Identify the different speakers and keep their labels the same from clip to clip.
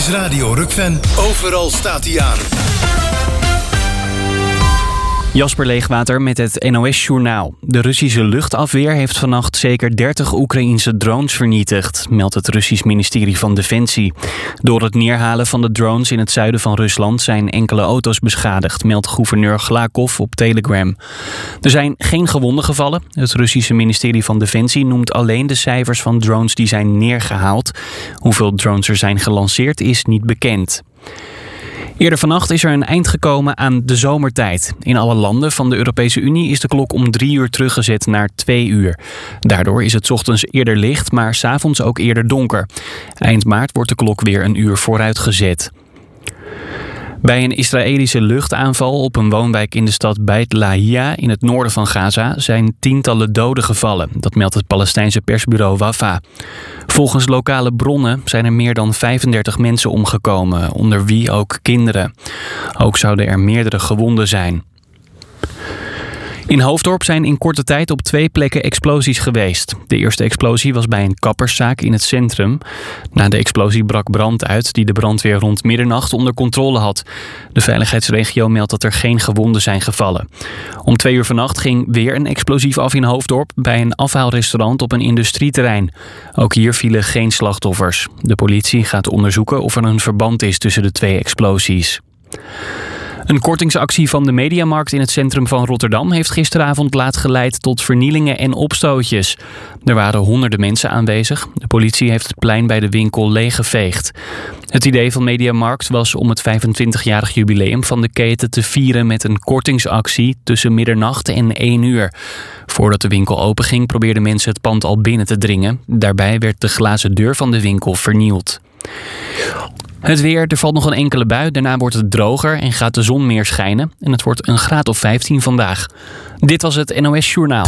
Speaker 1: is Radio Rukven. Overal staat hij aan.
Speaker 2: Jasper Leegwater met het NOS-journaal. De Russische luchtafweer heeft vannacht zeker 30 Oekraïense drones vernietigd, meldt het Russisch ministerie van Defensie. Door het neerhalen van de drones in het zuiden van Rusland zijn enkele auto's beschadigd, meldt gouverneur Glakov op Telegram. Er zijn geen gewonden gevallen. Het Russische ministerie van Defensie noemt alleen de cijfers van drones die zijn neergehaald. Hoeveel drones er zijn gelanceerd is niet bekend. Eerder vannacht is er een eind gekomen aan de zomertijd. In alle landen van de Europese Unie is de klok om 3 uur teruggezet naar 2 uur. Daardoor is het 's ochtends eerder licht, maar 's avonds ook eerder donker. Eind maart wordt de klok weer een uur vooruitgezet. Bij een Israëlische luchtaanval op een woonwijk in de stad Beit Lahia in het noorden van Gaza zijn tientallen doden gevallen. Dat meldt het Palestijnse persbureau Wafa. Volgens lokale bronnen zijn er meer dan 35 mensen omgekomen, onder wie ook kinderen. Ook zouden er meerdere gewonden zijn. In Hoofddorp zijn in korte tijd op 2 plekken explosies geweest. De eerste explosie was bij een kapperszaak in het centrum. Na de explosie brak brand uit die de brandweer rond middernacht onder controle had. De veiligheidsregio meldt dat er geen gewonden zijn gevallen. Om 2 uur vannacht ging weer een explosief af in Hoofddorp bij een afhaalrestaurant op een industrieterrein. Ook hier vielen geen slachtoffers. De politie gaat onderzoeken of er een verband is tussen de 2 explosies. Een kortingsactie van de Mediamarkt in het centrum van Rotterdam heeft gisteravond laat geleid tot vernielingen en opstootjes. Er waren honderden mensen aanwezig. De politie heeft het plein bij de winkel leeggeveegd. Het idee van Mediamarkt was om het 25-jarig jubileum van de keten te vieren met een kortingsactie tussen middernacht en 1 uur. Voordat de winkel openging probeerden mensen het pand al binnen te dringen. Daarbij werd de glazen deur van de winkel vernield. Het weer, er valt nog een enkele bui, daarna wordt het droger en gaat de zon meer schijnen. En het wordt een graad of 15 vandaag. Dit was het NOS Journaal.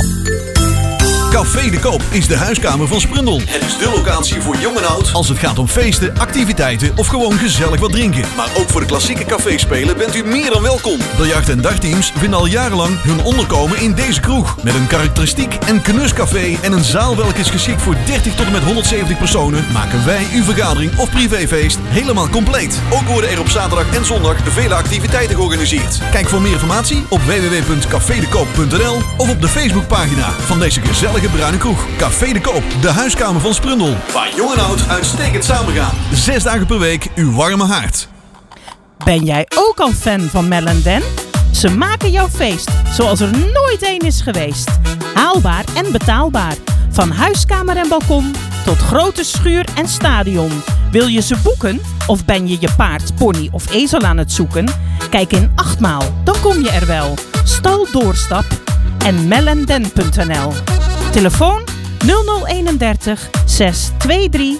Speaker 3: Café de Koop is de huiskamer van Sprundel. Het is de locatie voor jong en oud als het gaat om feesten, activiteiten of gewoon gezellig wat drinken. Maar ook voor de klassieke caféspelen bent u meer dan welkom. Biljart- en dartteams vinden al jarenlang hun onderkomen in deze kroeg. Met een karakteristiek en knuscafé en een zaal welke is geschikt voor 30 tot en met 170 personen, maken wij uw vergadering of privéfeest helemaal compleet. Ook worden er op zaterdag en zondag vele activiteiten georganiseerd. Kijk voor meer informatie op www.cafedekoop.nl of op de Facebookpagina van deze gezellige bruine kroeg. Café de Koop, de huiskamer van Sprundel. Waar jong en oud uitstekend samengaan. 6 dagen per week uw warme haard.
Speaker 4: Ben jij ook al fan van Mel & Den? Ze maken jouw feest zoals er nooit één is geweest. Haalbaar en betaalbaar. Van huiskamer en balkon tot grote schuur en stadion. Wil je ze boeken? Of ben je je paard, pony of ezel aan het zoeken? Kijk in 8 maal, dan kom je er wel. Stal Doorstap en melanden.nl. Telefoon 0031 623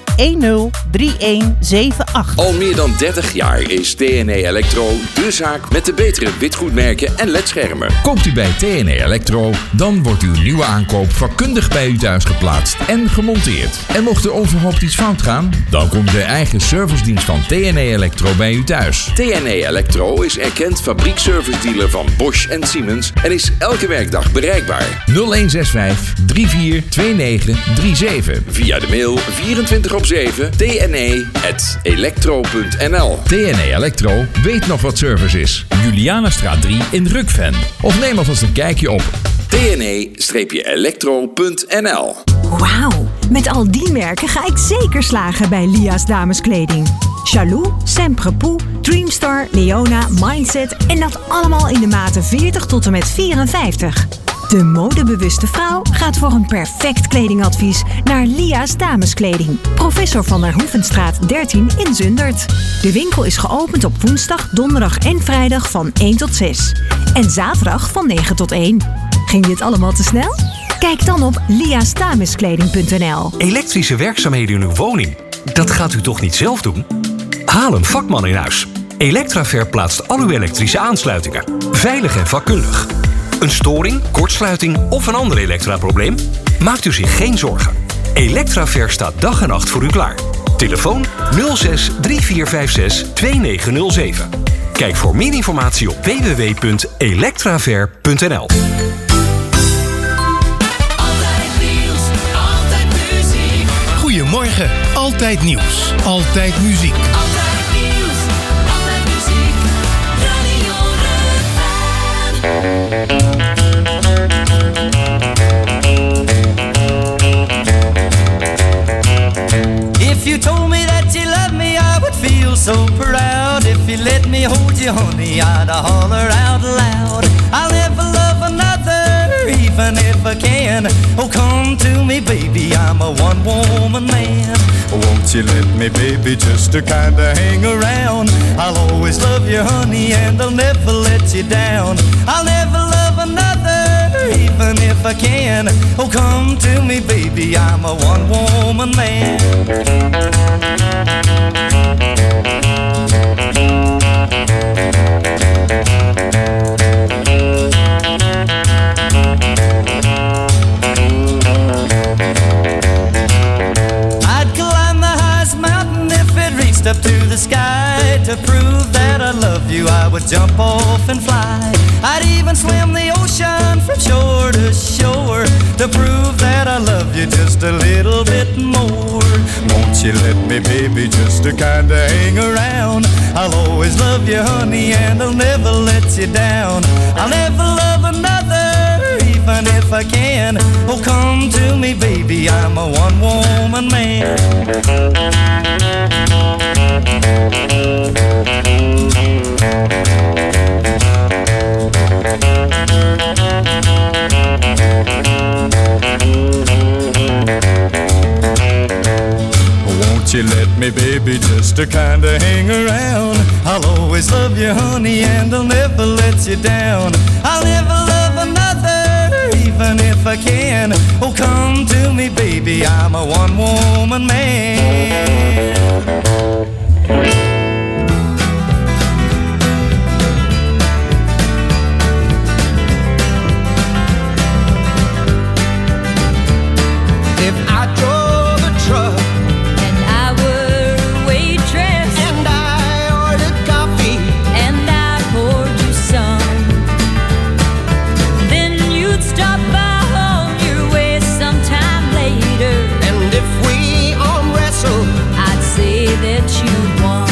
Speaker 4: 103178.
Speaker 5: Al meer dan 30 jaar is TNE Elektro de zaak met de betere witgoedmerken en ledschermen.
Speaker 6: Koopt u bij TNE Elektro, dan wordt uw nieuwe aankoop vakkundig bij u thuis geplaatst en gemonteerd. En mocht er onverhoopt iets fout gaan, dan komt de eigen servicedienst van TNE Elektro bij u thuis.
Speaker 5: TNE Elektro is erkend fabriekservice-dealer van Bosch en Siemens en is elke werkdag bereikbaar.
Speaker 6: 0165 342937.
Speaker 5: Via de mail 24/7 tne@elektro.nl.
Speaker 6: TNE Elektro weet nog wat service is. Julianastraat 3 in Rukven. Of neem alvast een kijkje op
Speaker 5: tne-elektro.nl.
Speaker 7: Wauw, met al die merken ga ik zeker slagen bij Lia's dameskleding. Chalou, Semprepoux, Dreamstar, Leona, Mindset en dat allemaal in de maten 40 tot en met 54. De modebewuste vrouw gaat voor een perfect kledingadvies naar Lia's dameskleding. Professor van der Hoevenstraat 13 in Zundert. De winkel is geopend op woensdag, donderdag en vrijdag van 1 tot 6. En zaterdag van 9 tot 1. Ging dit allemaal te snel? Kijk dan op liasdameskleding.nl.
Speaker 8: Elektrische werkzaamheden in uw woning? Dat gaat u toch niet zelf doen? Haal een vakman in huis. Electraver plaatst al uw elektrische aansluitingen. Veilig en vakkundig. Een storing, kortsluiting of een ander elektraprobleem? Maakt u zich geen zorgen. Electraver staat dag en nacht voor u klaar. Telefoon 06 3456 2907. Kijk voor meer informatie op www.electraver.nl.
Speaker 1: Goedemorgen, altijd nieuws, altijd muziek.
Speaker 9: Altijd come to me, baby, I'm a one-woman man. Won't you let me, baby, just to kind of hang around? I'll always love you, honey, and I'll never let you down. I'll never love another, even if I can. Oh, come to me, baby, I'm a one-woman man. Up to the sky to prove that I love you. I would jump off and fly. I'd even swim the ocean from shore to shore to prove that I love you just a little bit more. Won't you let me, baby, just to kinda hang around? I'll always love you, honey, and I'll never let you down. I'll never love another, even if I can. Oh, come to me, baby, I'm a one-woman man. Won't you let me, baby, just to kinda hang around? I'll always love you, honey, and I'll never let you down. I'll never love another, even if I can. Oh, come to me, baby, I'm a one-woman man. If I drove a truck
Speaker 10: and I were a waitress
Speaker 9: and I ordered coffee
Speaker 10: and I poured you some, then you'd stop by on your way sometime later.
Speaker 9: And if we arm wrestled,
Speaker 10: I'd say that you won.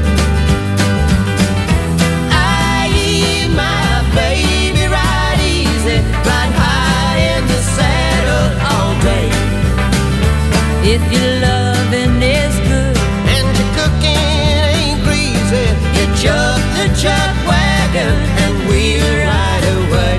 Speaker 9: I eat my baby right easy, right high in the saddle all day.
Speaker 10: If your loving is good
Speaker 9: and your cooking ain't greasy, you jump the chuck wagon and we'll ride away.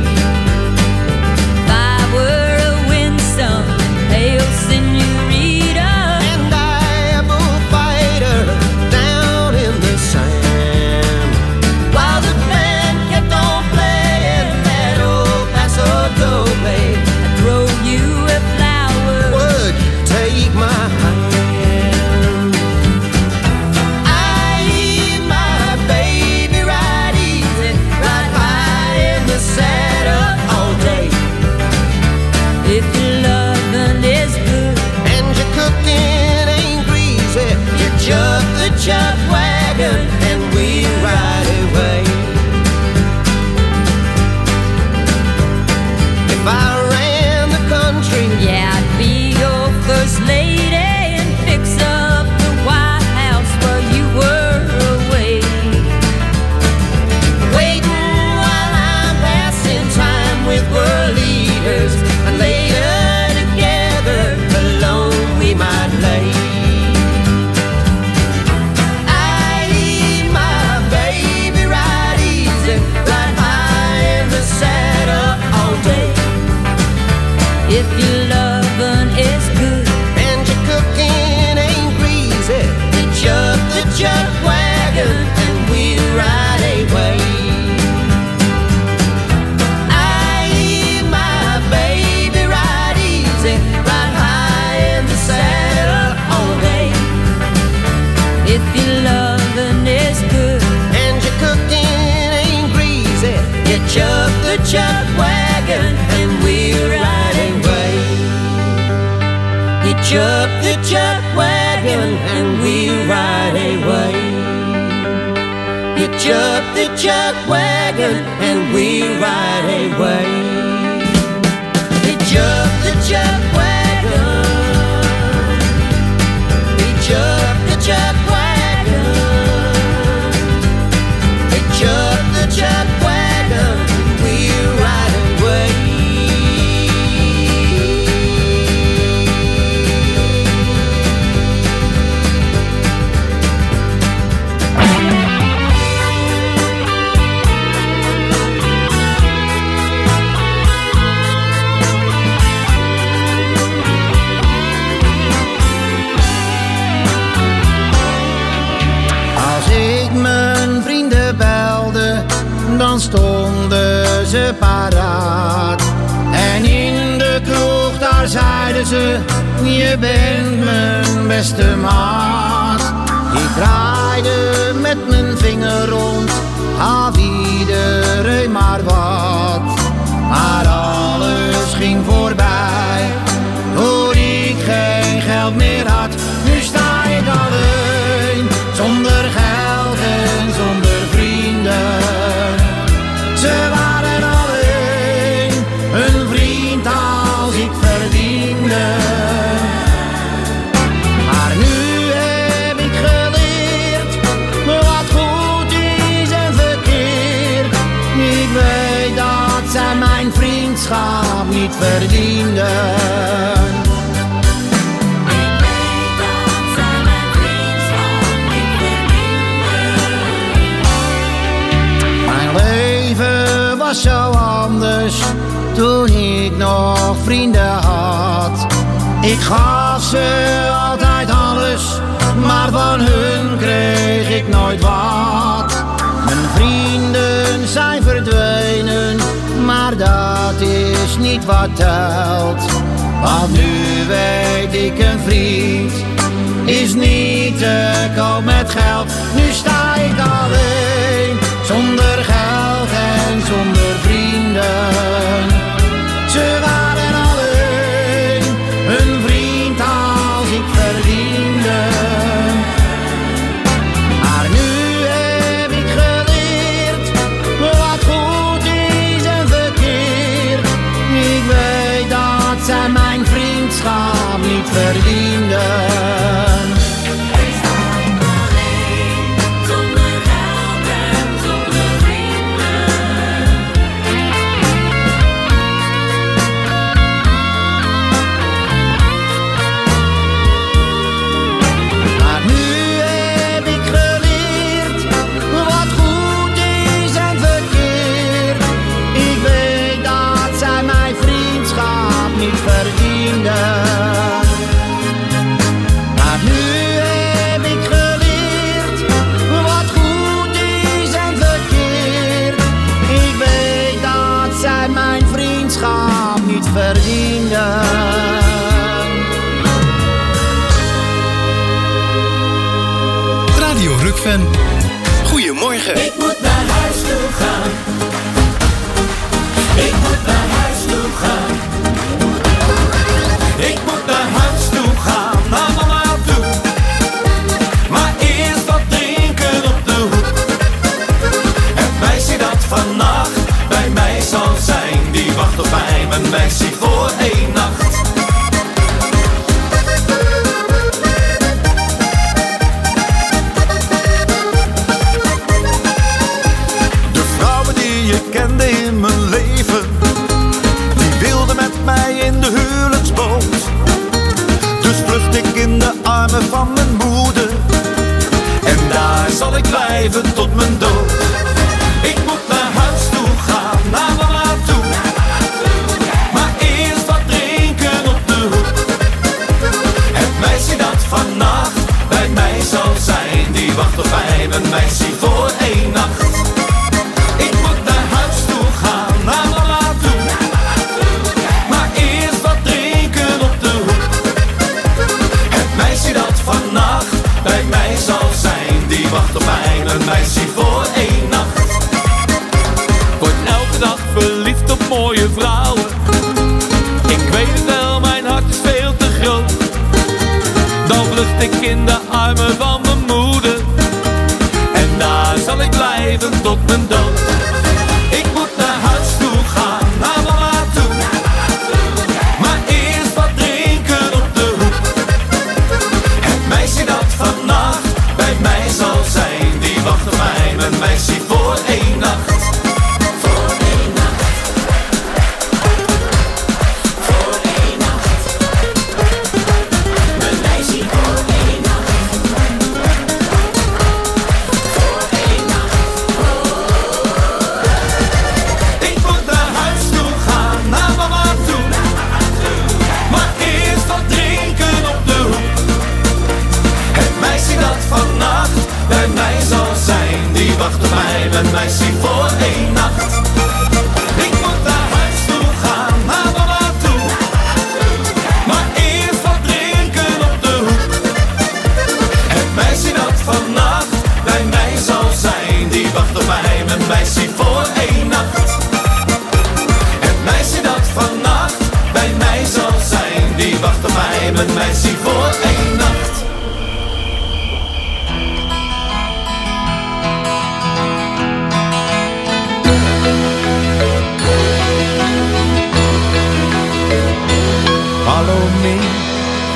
Speaker 10: if I were a winsome, pale senorita,
Speaker 9: And I a bullfighter down in the sand, while the band kept on playing that old Paso Doble.
Speaker 10: I'd throw you a flower.
Speaker 9: Would you take my hand? I eat my baby right easy, right high in the saddle all day.
Speaker 10: If your loving is good
Speaker 9: And your cooking ain't greasy, you jump the chuck wagon and we'll ride away. If I ran the country,
Speaker 10: yeah, I'd be your first lady and fix up the White House while you were away.
Speaker 9: waiting while I'm passing time with world leaders, and later together alone we might lay. I eat my baby right easy, right high in the saddle all day.
Speaker 10: If your loving is good
Speaker 9: And your cooking ain't greasy, you jump the chuck wagon and we'll ride away. I eat my baby right easy, right high in the saddle all day.
Speaker 10: if your loving is good
Speaker 9: And your cooking ain't greasy, you jump the chuck wagon and we'll ride away. You jump the chuck wagon and we'll ride away. You jump the chuck wagon and we'll ride away. You jump the chuck wagon. You jump the chuck wagon. You jump the chuck wagon. We'll ride away.
Speaker 11: ze paraat. En in de kroeg daar zeiden ze, je bent mijn beste maat. Ik draaide met mijn vinger rond, gaf iedereen maar wat. Maar alles ging voorbij, toen ik geen geld meer had. Nu sta ik alleen, zonder geld en zonder vrienden. Ze waren alleen, een vriend als ik verdiende. Maar nu heb ik geleerd, wat goed is en verkeerd. Ik weet dat zij mijn vriendschap niet verdienden. Was zo anders toen ik nog vrienden had. Ik gaf ze altijd alles, maar van hun kreeg ik nooit wat. Mijn vrienden zijn verdwenen, maar dat is niet wat telt. Want nu weet ik, een vriend is niet te koop met geld. Nu sta ik alleen, zonder geld en zonder vrienden. Ze waren alleen, een vriend als ik verdiende. Maar nu heb ik geleerd, wat goed is en verkeerd. Ik weet dat zij mijn vriendschap niet verdienden. Maar nu heb ik geleerd, wat goed is en verkeerd. Ik weet dat zij mijn vriendschap niet verdienden.
Speaker 1: Radio Rookfan. Goedemorgen.
Speaker 9: Ik moet naar huis toe gaan. Ik moet naar huis toe gaan. Ik moet naar huis toe gaan, naar mama toe. Maar eerst wat drinken op de hoek. Het meisje dat vannacht bij mij zal zijn, die wacht op mij, mijn meisje voor 1 nacht. De vrouwen die je kende in mijn leven, die wilden met mij in de huwelijksboot. Dus vlucht ik in de armen van mijn moeder, en daar zal ik blijven tot mijn dood. Ik moet naar huis toe gaan, naar mama toe. Maar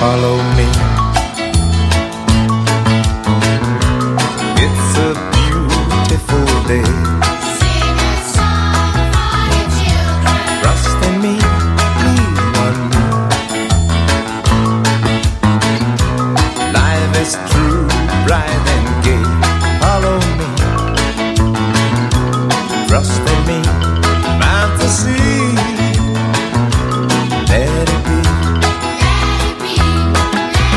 Speaker 12: follow me. It's a beautiful day.
Speaker 13: Sing a song for your children.
Speaker 12: Trust in me, lean on me. Life is true, bright and gay. Follow me. Trust in me, fantasy. Let it be.
Speaker 13: Let it be.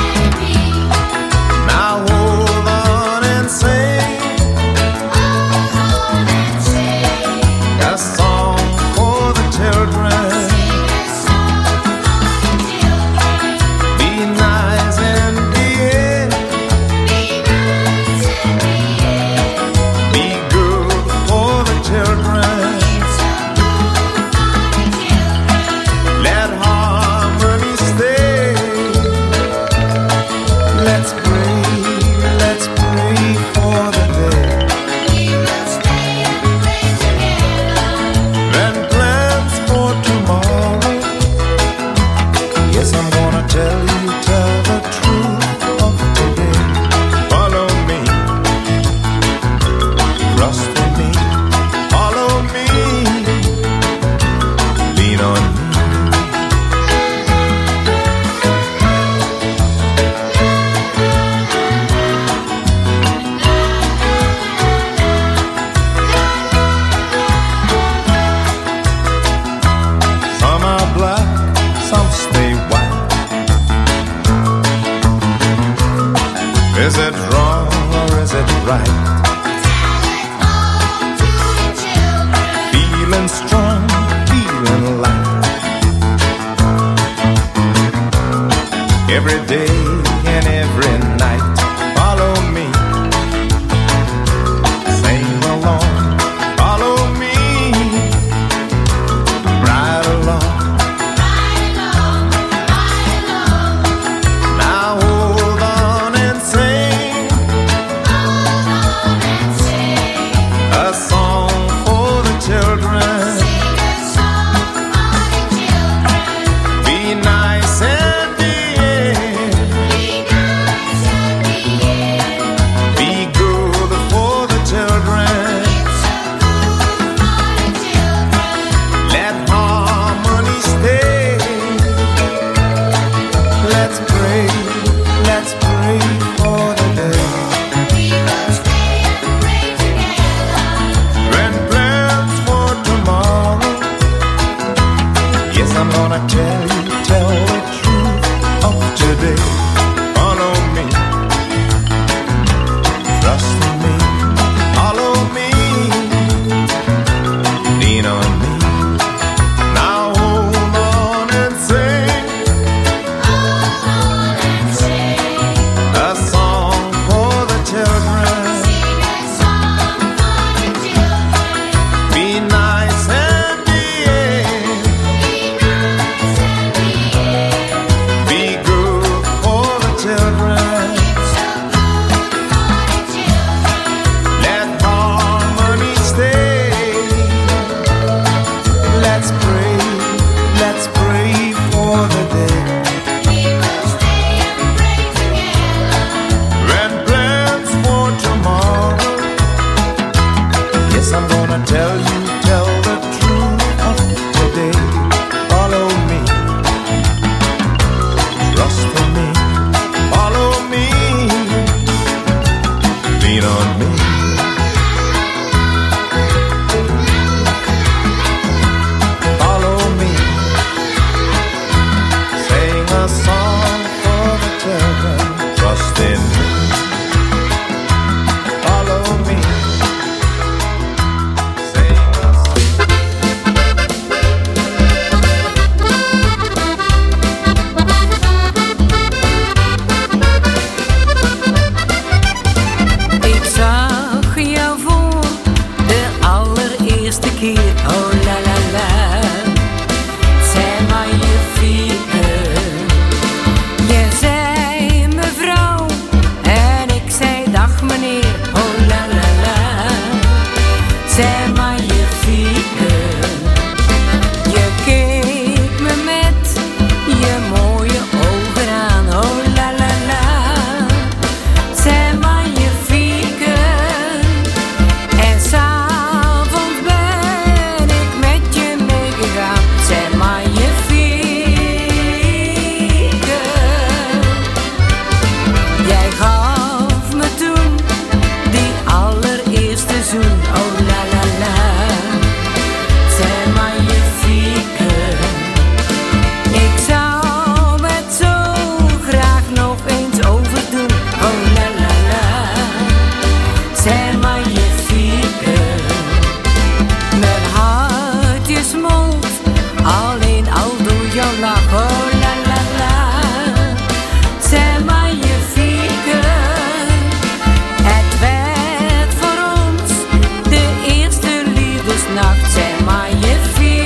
Speaker 10: Alleen al doe je lachen, oh la la la. Zeg maar je fieke. Het werd voor ons de eerste liefdesnacht. Zeg maar je fieke.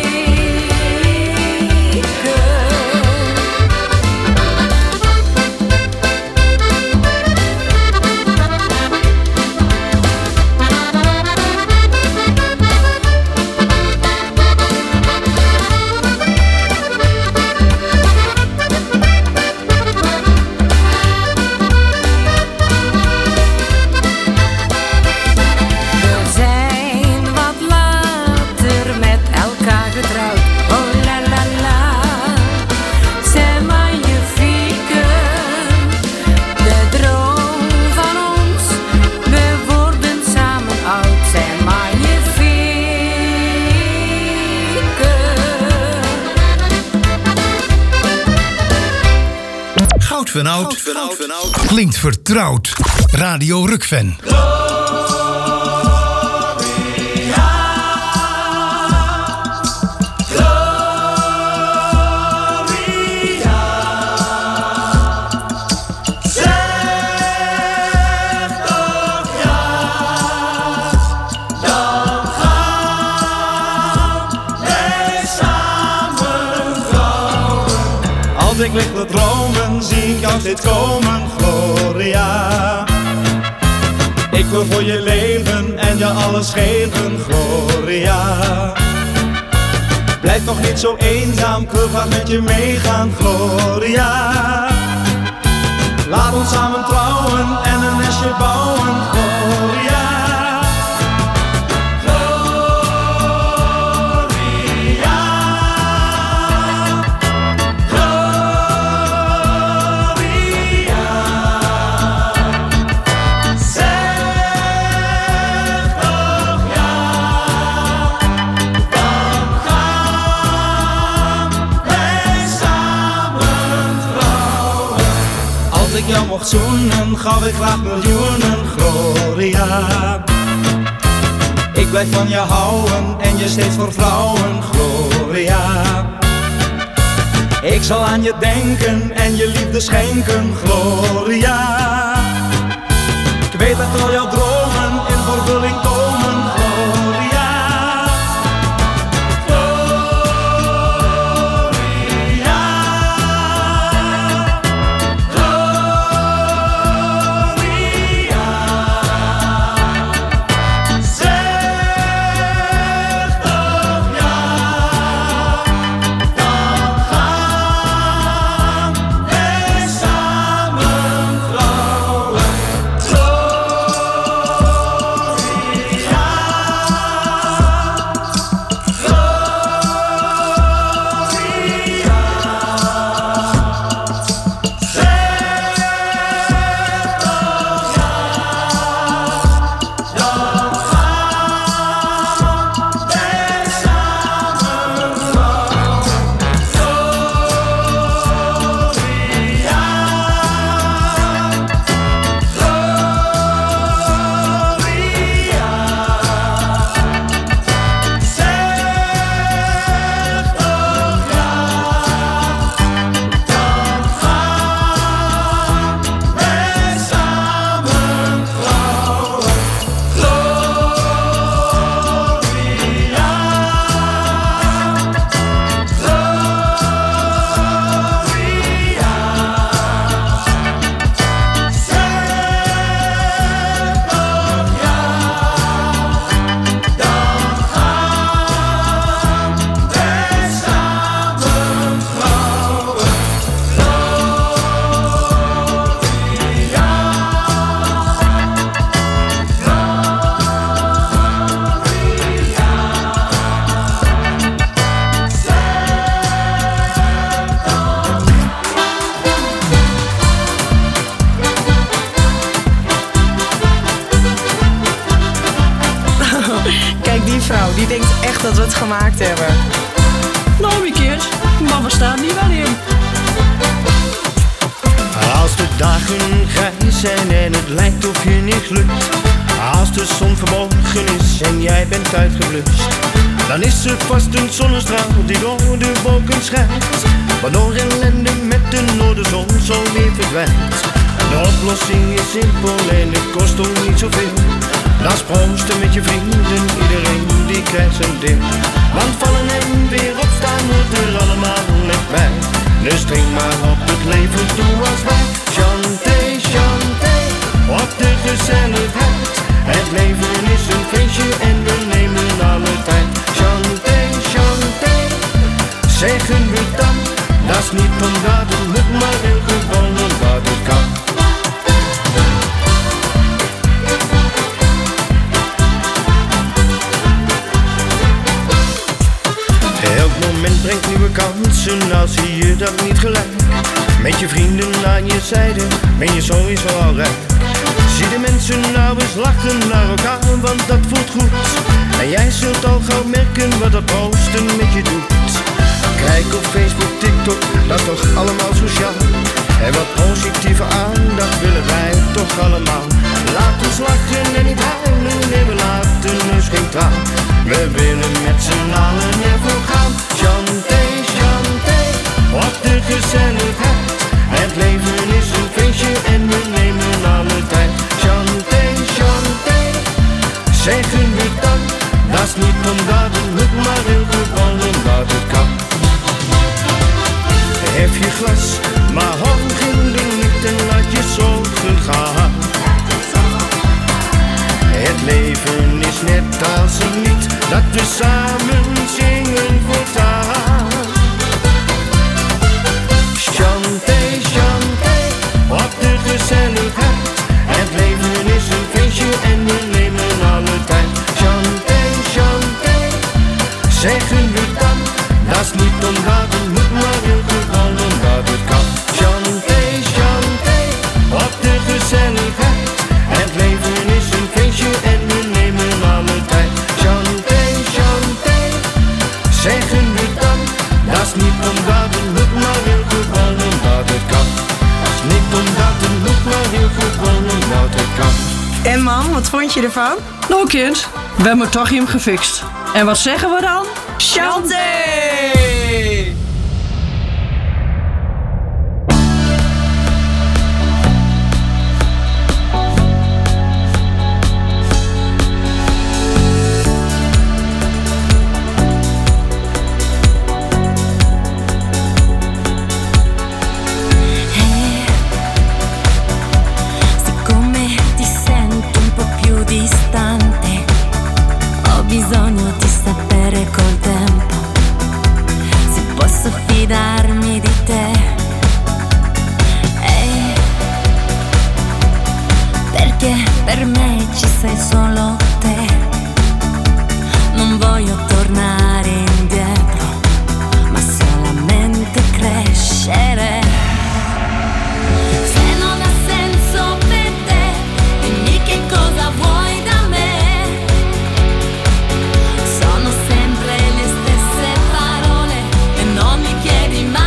Speaker 3: Goud van oud. Klinkt vertrouwd. Radio Rukven.
Speaker 14: Als ik lig te dromen, zie ik jou steeds komen, Gloria. Ik wil voor je leven en je alles geven, Gloria. Blijf toch niet zo eenzaam, ik wil graag met je meegaan, Gloria. Laat ons samen trouwen en een nestje bouwen, Gloria. Als ik jou mocht zoenen, gaf ik graag miljoenen, Gloria. Ik blijf van je houden en je steeds voor vrouwen, Gloria. Ik zal aan je denken en je liefde schenken, Gloria. Ik weet dat al jouw dromen in vervulling komen, Gloria.
Speaker 15: Die denkt echt dat we het gemaakt hebben.
Speaker 16: Nou, Miekjes, maar we staan hier wel in.
Speaker 11: Als de dagen grijs zijn en het lijkt of je niks lukt, als de zon verborgen is en jij bent uitgeblust, dan is er vast een zonnestraal die door de wolken schijnt, waardoor ellende met de noorderzon zo weer verdwijnt. De oplossing is simpel en het kost ook niet zoveel. Dan proosten met je vrienden, iedereen die krijgt zijn deel. Want vallen en weer opstaan hoort er allemaal net bij. Dus drink maar op het leven toe als wij. Chanté, chanté, op de gezelligheid. Het leven is een feestje en we nemen alle tijd. Chanté, chanté, zeggen we dan. Dat is niet omdat het moet, maar heel gewoon omdat het kan. Elk moment brengt nieuwe kansen, nou zie je dat niet gelijk. Met je vrienden aan je zijde ben je sowieso al rijk. Zie de mensen nou eens lachen naar elkaar, want dat voelt goed. En jij zult al gauw merken wat dat posten met je doet. Kijk op Facebook, TikTok, dat is toch allemaal sociaal. En wat positieve aandacht willen wij toch allemaal. Laat ons lachen en niet huilen, nee we laten dus geen traan. We willen met z'n allen ervoor gaan. Chanté, chanté, op de gezelligheid. Het leven is een feestje en we nemen alle tijd. Chanté, chanté, zeggen we dan. Dat is niet omdat het moet, maar heel gewoon omdat het kan. Hef je glas, maar hoog in de lucht en laat je zorgen gaan. Het leven is net als een lied dat we samen zingen voortaan. Chanté, chanté, op de gezelligheid. Het leven is een feestje en we nemen alle tijd. Chanté, chanté, zeggen we dan. Dat is niet omdat het moet, maar heel gewoon omdat het kan. Chanté, chanté, op de gezelligheid. Het leven is een feestje en we nemen alle tijd. Chanté, chanté, zeggen we dan. Dat is niet omdat het moet, maar heel gewoon omdat het kan. Dat is niet omdat het moet, maar heel gewoon omdat het kan.
Speaker 15: En mam, wat vond je ervan?
Speaker 16: Nou kind, we hebben het toch hem gefixt. En wat zeggen we dan?
Speaker 15: Chanté!
Speaker 10: Siccome ti sento un po' più distante, ho bisogno di sapere col tempo se posso fidarmi di te. Perché per me ci sei solo te. Non voglio tornare indietro, ma solamente crescere. Se non ha senso per te, dimmi che cosa vuoi da me. Sono sempre le stesse parole e non mi chiedi mai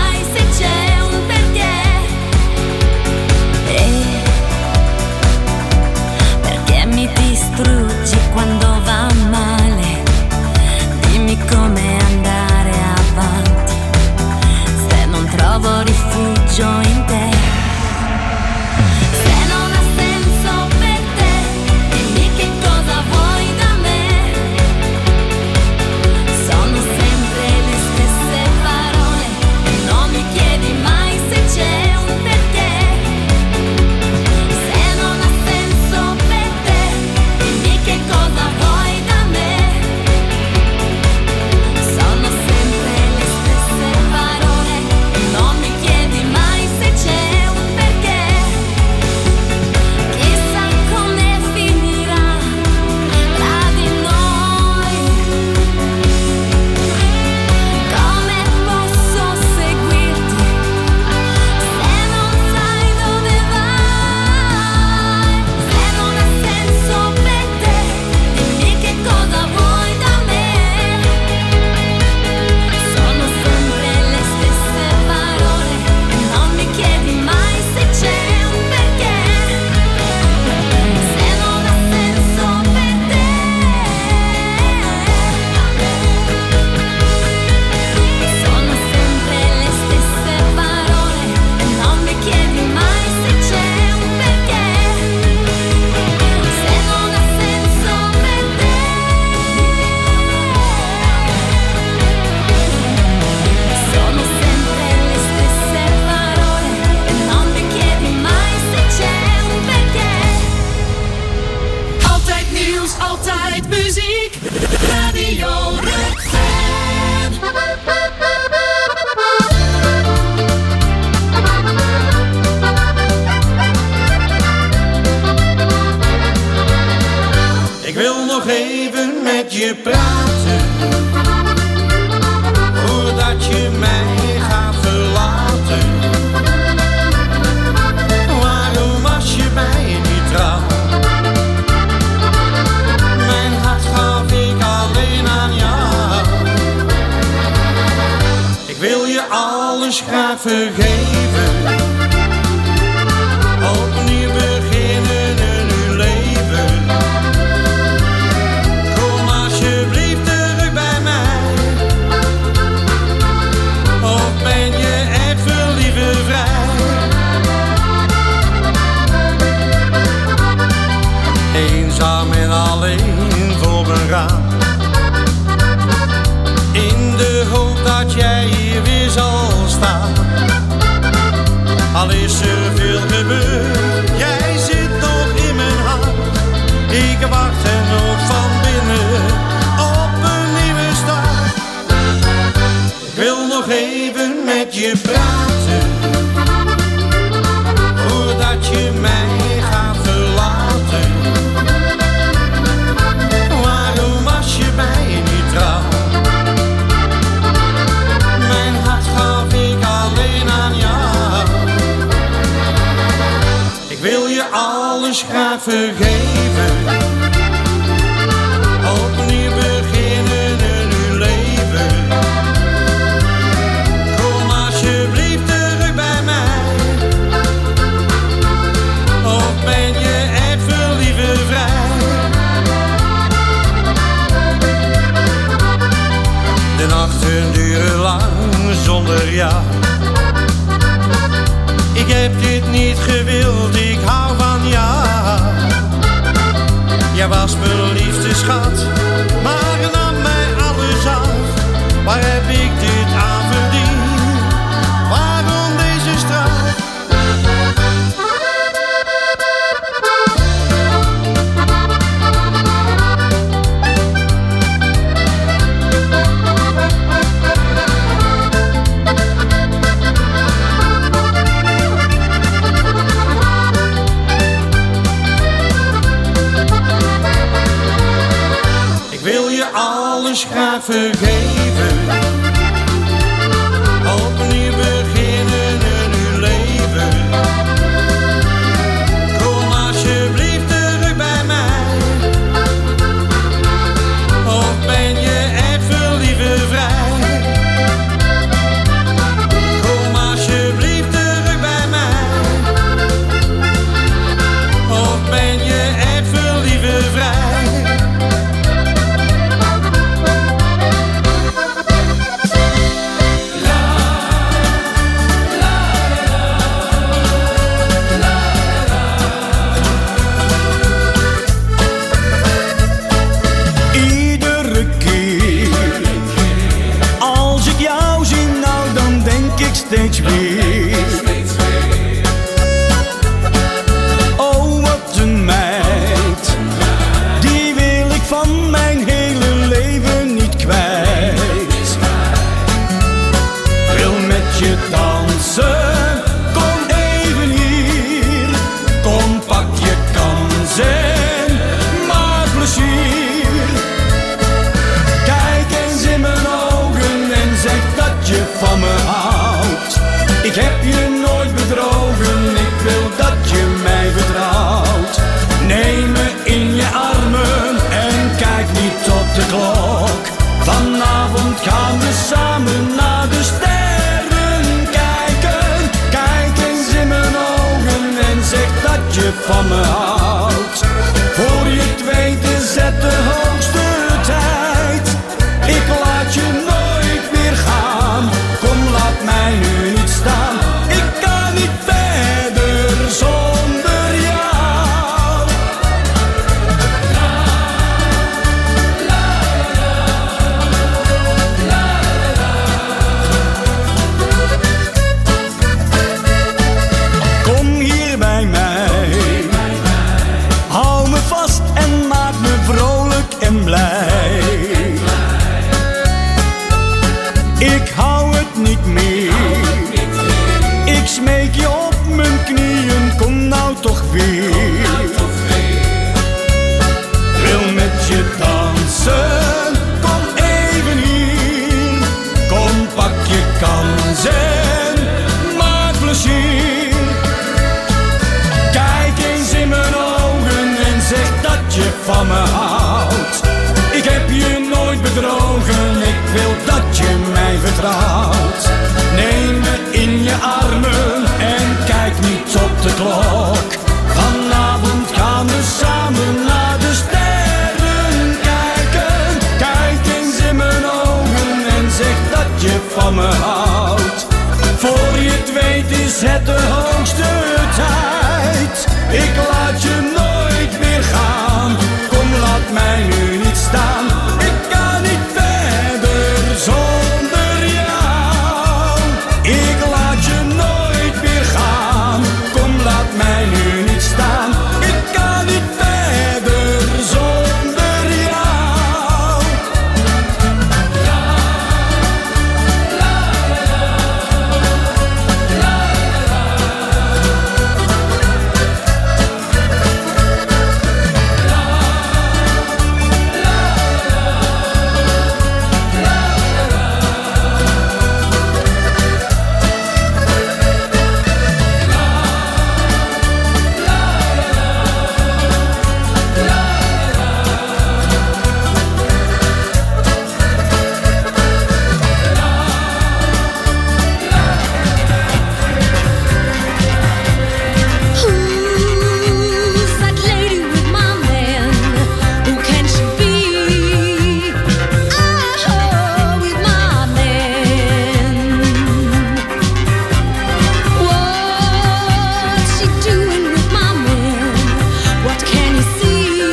Speaker 11: je alles graag vergeven. Opnieuw beginnen een nieuw leven. Kom alsjeblieft terug bij mij. Of ben je echt verlieven vrij? Eenzaam en alleen voor mijn raam. In de hoop dat jij hier weer zal staan. Al is er veel gebeurd, jij zit nog in mijn hart. Ik wacht er nog van binnen op een nieuwe start. Ik wil nog even met je praten, voordat je mij gaat verlaten. Waarom was je mij niet trouw? Mijn hart gaf ik alleen aan jou. Ik wil je alles graag vergeven. Opnieuw beginnen een nieuw leven. Kom alsjeblieft terug bij mij. Of ben je echt verlieven vrij? De nachten duren lang zonder jou. Ik heb dit niet gewild, ik hou van jou. Jij was mijn liefste schat, maar nam mij alles af. Waar heb ik dit aan verdiend? Waarom deze straf? Alles graag vergeven. Opnieuw beginnen een nieuw leven. Kom alsjeblieft terug bij mij. Of ben je echt verlieven vrij? Kom alsjeblieft terug bij mij. Of ben je echt verlieven vrij?
Speaker 17: Steeds weer. Oh, wat een meid, die wil ik van mijn hele leven niet kwijt. Wil met je dansen, kom even hier. Kom, pak je kansen, maak plezier. Kijk eens in mijn ogen en zeg dat je van me houdt. Ik heb je nooit bedrogen, ik wil dat je mij vertrouwt. Neem me in je armen en kijk niet op de klok. Vanavond gaan we samen naar de sterren kijken. Kijk eens in mijn ogen en zeg dat je van me houdt. Voor je het weet is het de hoogste tijd. Ik laat je nooit meer gaan. Kom, laat mij nu niet staan. Ik kan niet verder zonder jou. Kom hier bij mij. Hou me vast en maak me vrolijk en blij. Ik hou het niet meer. Ik smeek je op mijn knieën, kom nou toch weer. Wil met je dansen, kom even hier. Kom, pak je kansen, maak plezier. Kijk eens in mijn ogen en zeg dat je van me houdt. Ik heb je nooit bedrogen, ik wil dat je mij vertrouwt. dat je van me houdt. Voor je het weet is het de hoogste tijd. Ik laat je nooit meer gaan. Kom, laat mij nu niet staan. Ik kan niet verder zonder jou. Ik laat je nooit meer gaan. Kom, laat mij nu niet staan. Ik kan niet verder zonder jou.
Speaker 13: Who's that lady with my man? Who can she be? Oh, with my man. What's she doing with my man? What can you see?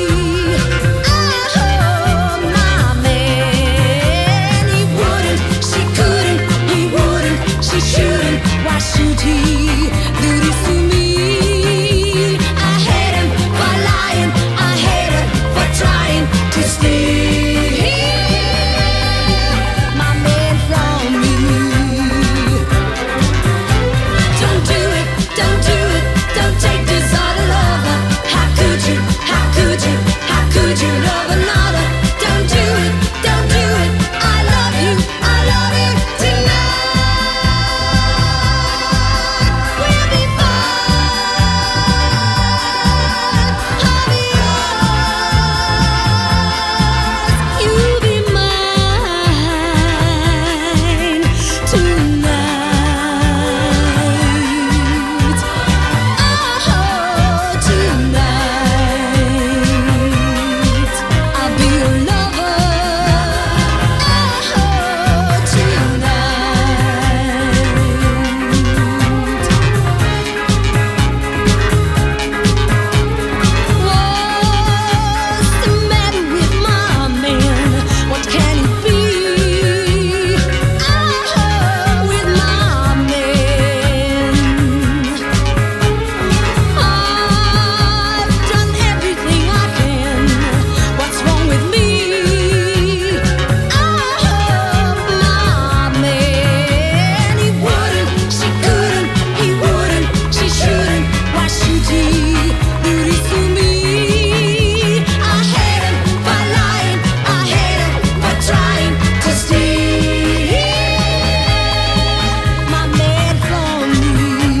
Speaker 13: Oh, my man. He wouldn't, she couldn't, he wouldn't, she shouldn't. Why should he do this to me? I hate him for lying, I hate her for trying to steal my man from me. Don't do it, don't do it, don't take this other lover. How could you, how could you, how could you love another? Don't do it, don't do it, I love you tonight. We'll be you'll be mine tonight. Oh, tonight I'll be your lover. Oh, tonight. What's the matter with my man? What can it be? Oh, with my man. I've done everything I can. What's wrong with me? Oh, my man. He wouldn't, she couldn't, he wouldn't, she shouldn't. Why should he do this to me? I hate him for lying, I hate him for trying to steal my man from me.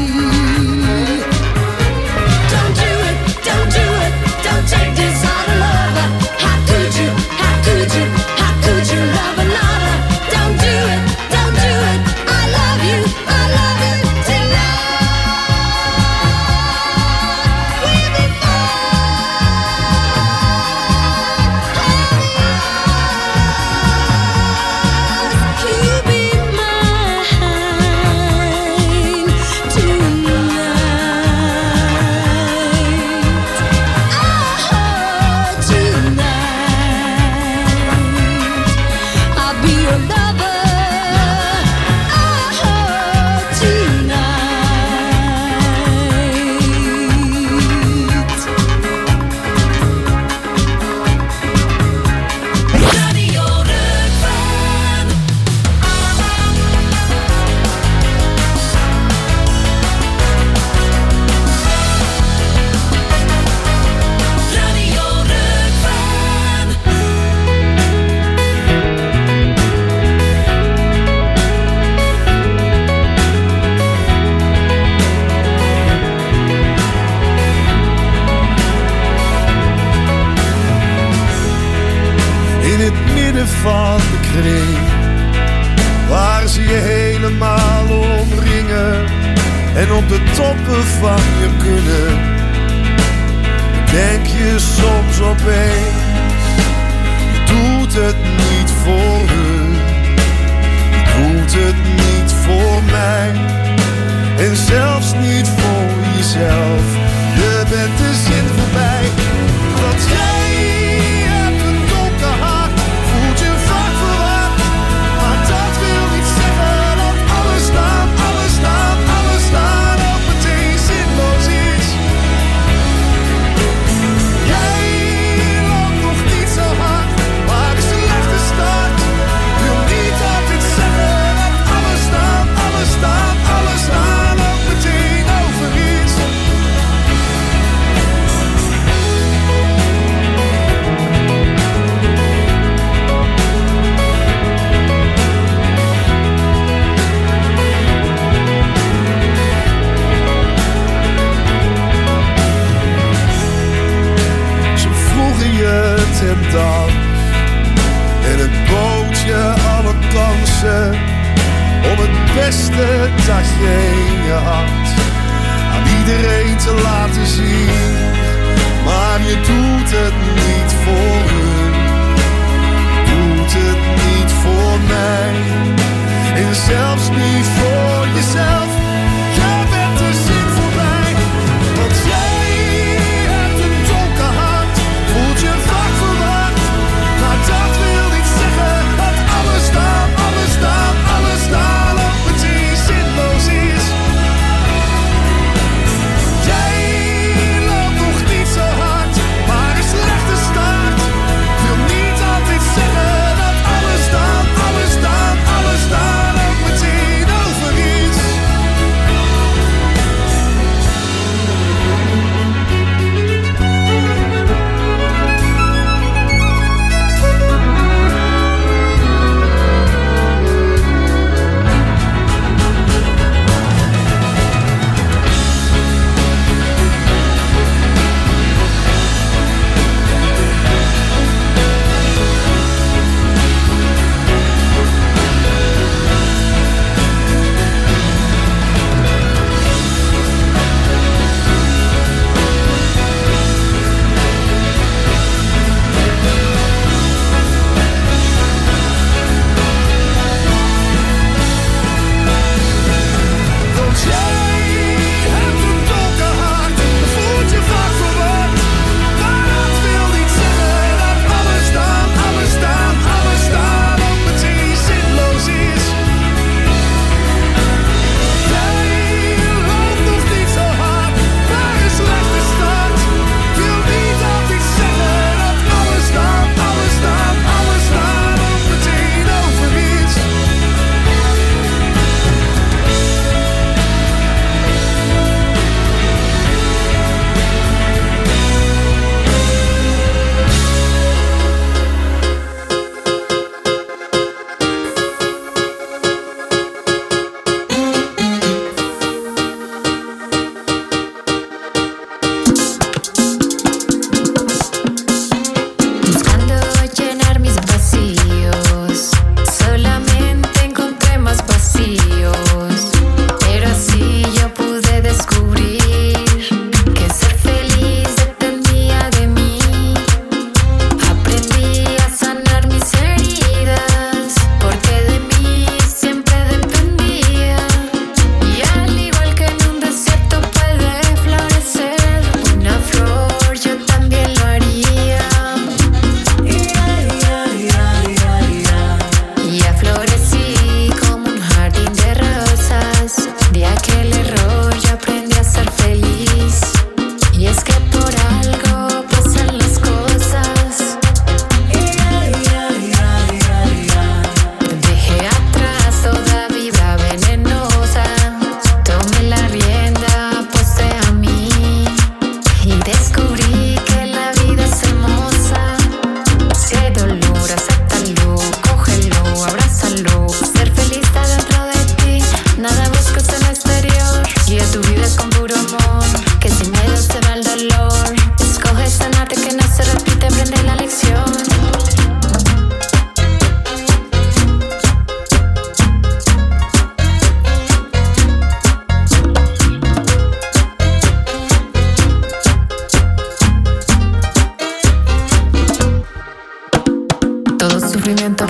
Speaker 13: Don't do it, don't do it, don't take this other lover. How could you, how could you, how could you love another? Don't do it, don't do it, I love you tonight. We'll be you'll be mine tonight. Oh, tonight I'll be your lover. Oh, tonight. Radio Rukven. Radio Rukven.
Speaker 18: In het midden van de kring, waar ze je helemaal omringen en op de toppen van je kunnen, denk je soms opeens, je doet het niet voor hun, je en zelfs niet voor jezelf. Je bent de zin voorbij, want jij hebt een donker hart, voelt je vaak verwacht. Maar dat wil niet zeggen dat alles dan ook meteen zinloos is. Jij loopt nog niet zo hard, maar is een slechte start. Wil niet altijd zeggen dat alles dan ook meteen over is. Ze vroegen je tent af en het bood je alle kansen om het beste dat je in je had aan iedereen te laten zien. Maar je doet het niet voor hun, doet het niet voor mij en zelfs niet voor jezelf. Je bent de zin voorbij, want jij hebt een donker hart, voelt je vaak verwacht. Maar dat wil niet zeggen dat alles dan ook meteen zinloos is. Jij loopt nog niet zo hard, maar een slechte start. Wil niet altijd zeggen dat alles dan ook meteen over is.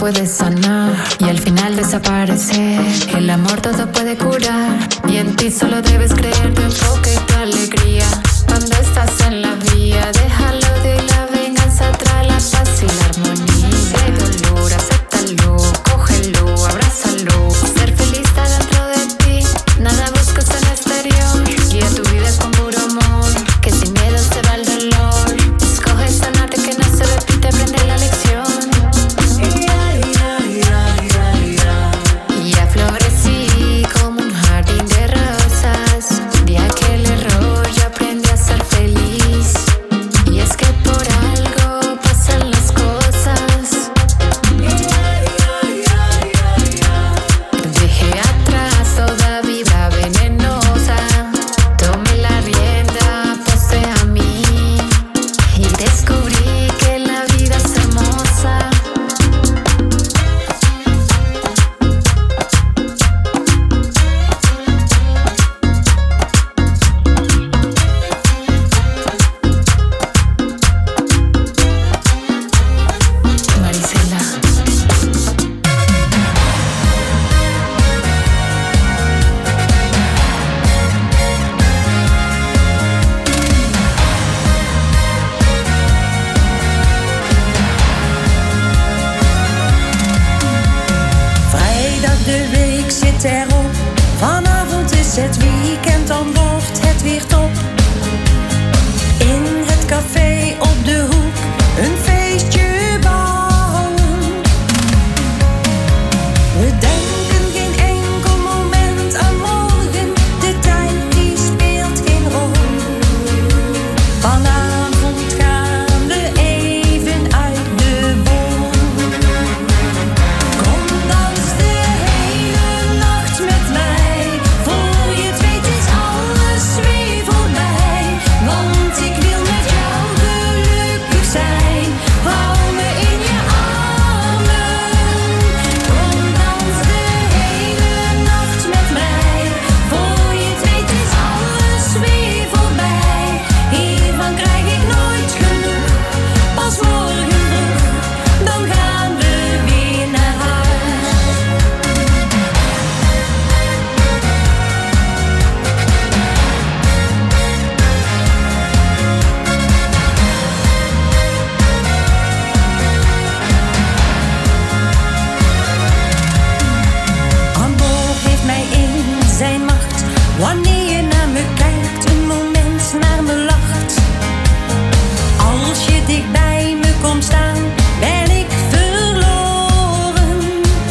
Speaker 10: puede sanar y al final desaparecer. El amor todo puede curar y en ti solo debes creer. Tu enfoque y tu alegría cuando estás en la vía. Déjalo de la venganza, trae la paz y la armonía. Si hay dolor, acéptalo, cógelo, abrázalo. Ser feliz está dentro de ti, nada buscas en el exterior. Guía tu vida con puro amor, que sin miedo se va el dolor. Escoge sanarte, que no se repite, aprende la lección. Y aflorecí como un jardín de rosas. De aquel error yo aprendí a ser feliz. Y es que por algo pasan las cosas. Dejé atrás toda vibra venenosa. Tomé la rienda, pasé a mí. Y descubrí que la vida es hermosa. Marisela.
Speaker 19: Vrijdag de week zit erop. Vanavond is het weekend, dan wordt het weer top. In het café op de hoek, een feestje bouwen. We denken geen enkel moment aan morgen. De tijd die speelt geen rol. Vanavond gaan we even uit de bol. Kom dans de hele nacht met mij. Voor je het weet is alles weer voorbij. Want ik wil met jou gelukkig zijn. Hou me in je armen. Kom dans de hele nacht met mij. Voor je het weet is alles weer voorbij. Hiervan krijg ik nooit genoeg. Pas morgen vroeg, dan gaan we weer naar huis. Amor heeft mij in zijn macht. Wanneer je naar me kijkt, een moment naar me lacht. Als je dicht bij me komt staan, ben ik verloren.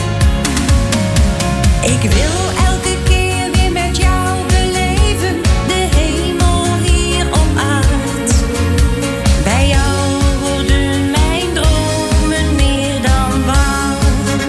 Speaker 19: Ik wil elke keer weer met jou beleven, de hemel hier op aard. Bij jou worden mijn dromen meer dan waar.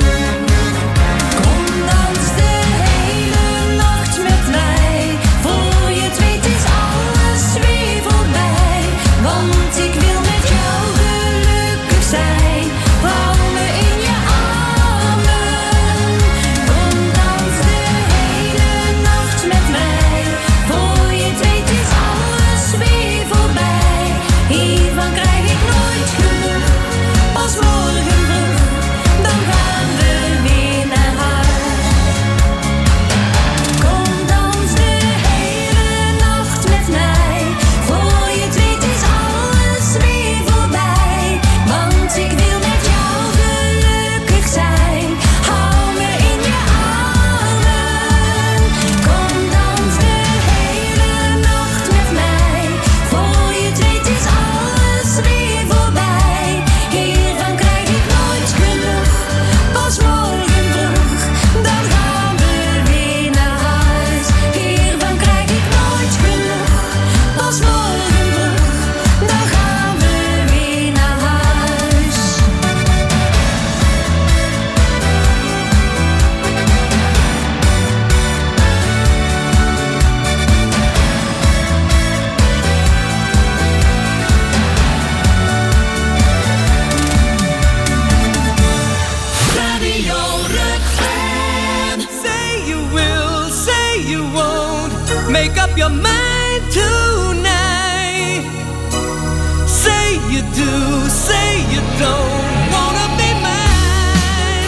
Speaker 19: Kom dans de hele nacht met mij. Voor je het weet is alles weer voorbij. Want ik wil met jou gelukkig zijn. Hou me in je armen. Kom dans de hele nacht met mij. Voor je het weet is alles weer voorbij. Hiervan krijg ik nooit genoeg. Pas morgen vroeg, dan gaan we weer naar huis. Kom dans de hele nacht met mij. Voor je het weet is alles weer voorbij. Want ik wil met jou gelukkig zijn. Hou me in je armen. Kom dans de hele nacht met mij. Voor je het weet is alles weer voorbij. Hiervan krijg ik nooit genoeg. Pas morgen vroeg, dan gaan we weer naar huis. Hiervan krijg ik nooit genoeg. Pas morgen vroeg, dan gaan we weer naar huis.
Speaker 9: Radio Rutgen. Say you will, say you won't. Make up your mind tonight. Say you do, say you don't wanna be mine.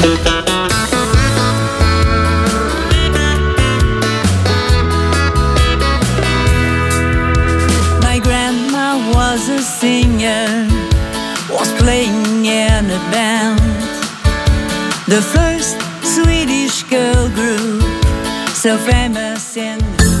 Speaker 10: My grandma was a singer, was playing in a band. The first Swedish girl group, so famous in...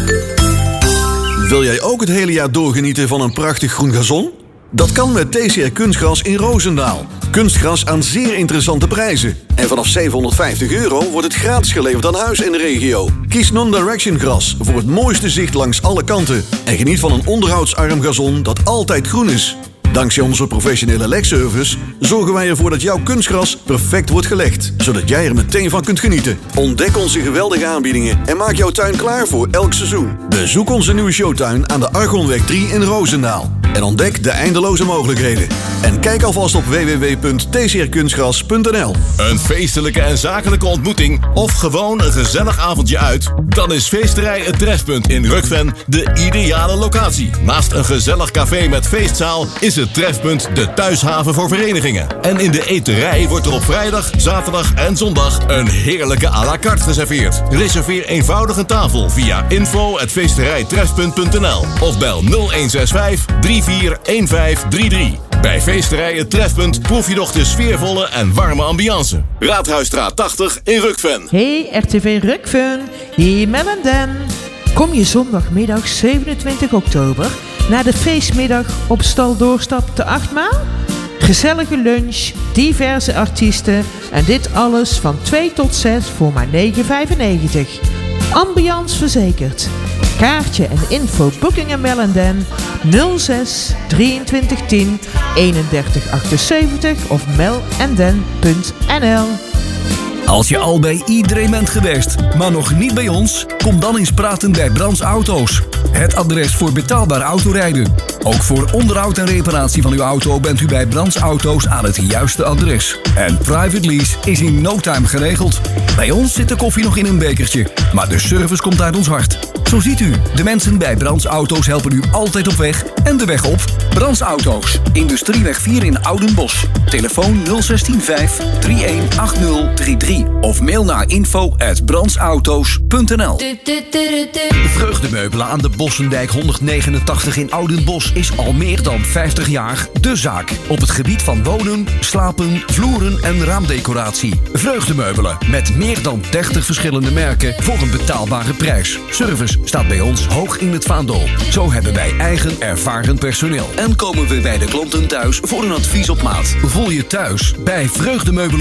Speaker 3: Wil jij ook het hele jaar doorgenieten van een prachtig groen gazon? Dat kan met TCR Kunstgras in Roosendaal. Kunstgras aan zeer interessante prijzen. En vanaf €750 wordt het gratis geleverd aan huis in de regio. Kies Non-Direction Gras voor het mooiste zicht langs alle kanten. En geniet van een onderhoudsarm gazon dat altijd groen is. Dankzij onze professionele legservice zorgen wij ervoor dat jouw kunstgras perfect wordt gelegd, zodat jij er meteen van kunt genieten. Ontdek onze geweldige aanbiedingen en maak jouw tuin klaar voor elk seizoen. Bezoek onze nieuwe showtuin aan de Argonweg 3 in Roosendaal. En ontdek de eindeloze mogelijkheden. En kijk alvast op www.tcrkunstgras.nl.
Speaker 20: Een feestelijke en zakelijke ontmoeting of gewoon een gezellig avondje uit? Dan is Feesterij Het Trefpunt in Rukven de ideale locatie. Naast een gezellig café met feestzaal is het Trefpunt de thuishaven voor verenigingen. En in de eterij wordt er op vrijdag, zaterdag en zondag een heerlijke à la carte geserveerd. Reserveer eenvoudig een tafel via info@feesterijtrefpunt.nl of bel 0165 341533. Bij Feesterij Het Trefpunt proef je nog de sfeervolle en warme ambiance. Raadhuisstraat 80 in Rukven.
Speaker 21: Hey RTV Rukven, hier Mel en Dan. Kom je zondagmiddag 27 oktober naar de feestmiddag op Stal Doorstap te Achtmaal? Gezellige lunch, diverse artiesten en dit alles van 2 tot 6 voor maar €9,95. Ambiance verzekerd. Kaartje en info Booking en Mel en Dan 06 23 10 31 78 of melendan.nl.
Speaker 22: Als je al bij iedereen bent geweest, maar nog niet bij ons, kom dan eens praten bij Brands Auto's. Het adres voor betaalbaar autorijden. Ook voor onderhoud en reparatie van uw auto bent u bij Brands Auto's aan het juiste adres. En private lease is in no time geregeld. Bij ons zit de koffie nog in een bekertje, maar de service komt uit ons hart. Zo ziet u, de mensen bij Brands Auto's helpen u altijd op weg en de weg op. Brands Auto's, Industrieweg 4 in Oudenbosch. Telefoon 016 318033 of mail naar info@brandsauto's.nl. Vreugdemeubelen aan de Bossendijk 189 in Oudenbosch is al meer dan 50 jaar de zaak. Op het gebied van wonen, slapen, vloeren en raamdecoratie. Vreugdemeubelen met meer dan 30 verschillende merken voor een betaalbare prijs. Service staat bij ons hoog in het vaandel. Zo hebben wij eigen ervaren personeel. En komen we bij de klanten thuis voor een advies op maat. Voel je thuis bij Vreugdemeubelen